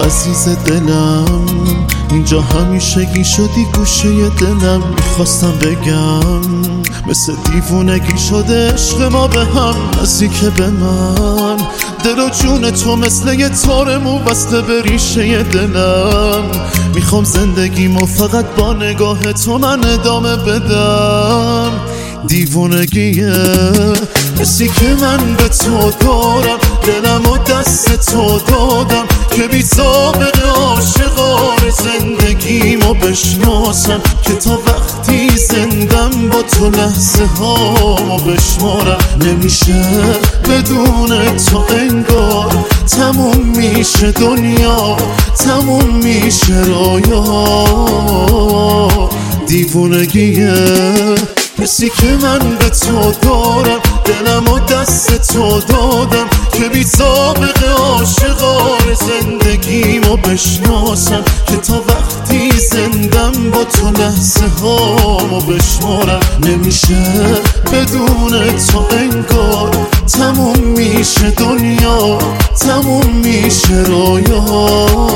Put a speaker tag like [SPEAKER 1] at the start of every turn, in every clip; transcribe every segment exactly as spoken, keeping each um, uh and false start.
[SPEAKER 1] عزیز دلم، اینجا همیشگی شدی گوشه دلم. میخواستم بگم مثل دیوونگی شده عشق ما به هم، نزدیک به من. دل و جون تو مثل یه تار مو بسته به ریشه دلم. میخوام زندگیمو فقط با نگاه تو من ادامه بدم. دیوونگیه حسی که من به تو دارم، دلم و دست تو دادم که بی سابقه عاشقان زندگیمو بشناسم، که تا وقتی زندم با تو لحظه هامو بشمارم. نمیشه بدون تو انگار تموم میشه دنیا، تموم میشه رویا. دیوونگیه حسی که من به تو دارم، دلم و دست تو دادم که بی سابقه عاشقان زندگیمو بشناسم، که تا وقتی زندم با تو لحظه هامو بشمارم. نمیشه بدون تو انگار تموم میشه دنیا، تموم میشه رویا.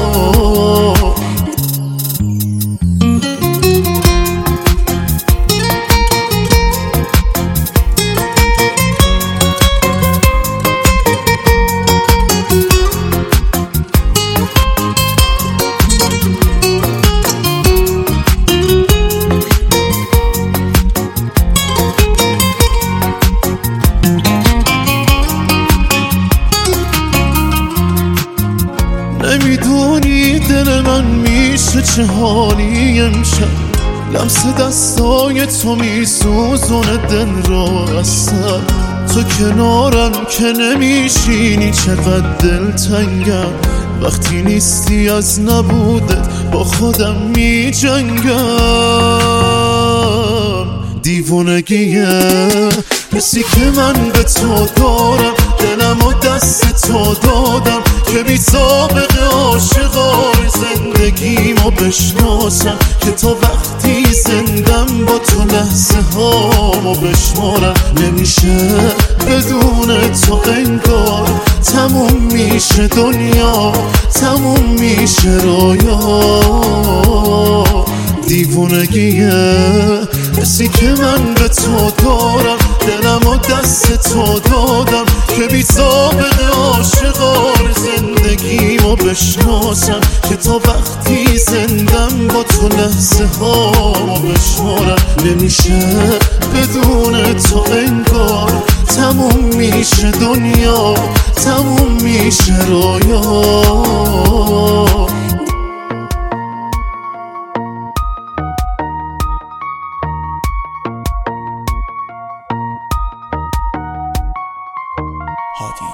[SPEAKER 1] نمیدونی دل من میشه چه حالی امشب، لمس دستای تو میسوزونه دل رو اصلا. تو کنارم که نمیشینی چقدر دل تنگم، وقتی نیستی از نبودت با خودم میجنگم. دیوونگیه حسی که من به تو دارم، دلم و دست تو دادم که بی سابقه عاشقان زندگیمو بشناسم، که تا وقتی زندم با تو لحظه هامو بشمارم. نمیشه بدون تو انگار تموم میشه دنیا، تموم میشه رویا. دیوونگیه حسی که من به تو دارم، دلم و دست تو دادم که بی سابقه عاشقان زندگیمو بشناسم، که تا وقتی زندم با تو لحظه هامو بشمارم. نمیشه بدون تو انگار تموم میشه دنیا، تموم میشه رویا.
[SPEAKER 2] هادی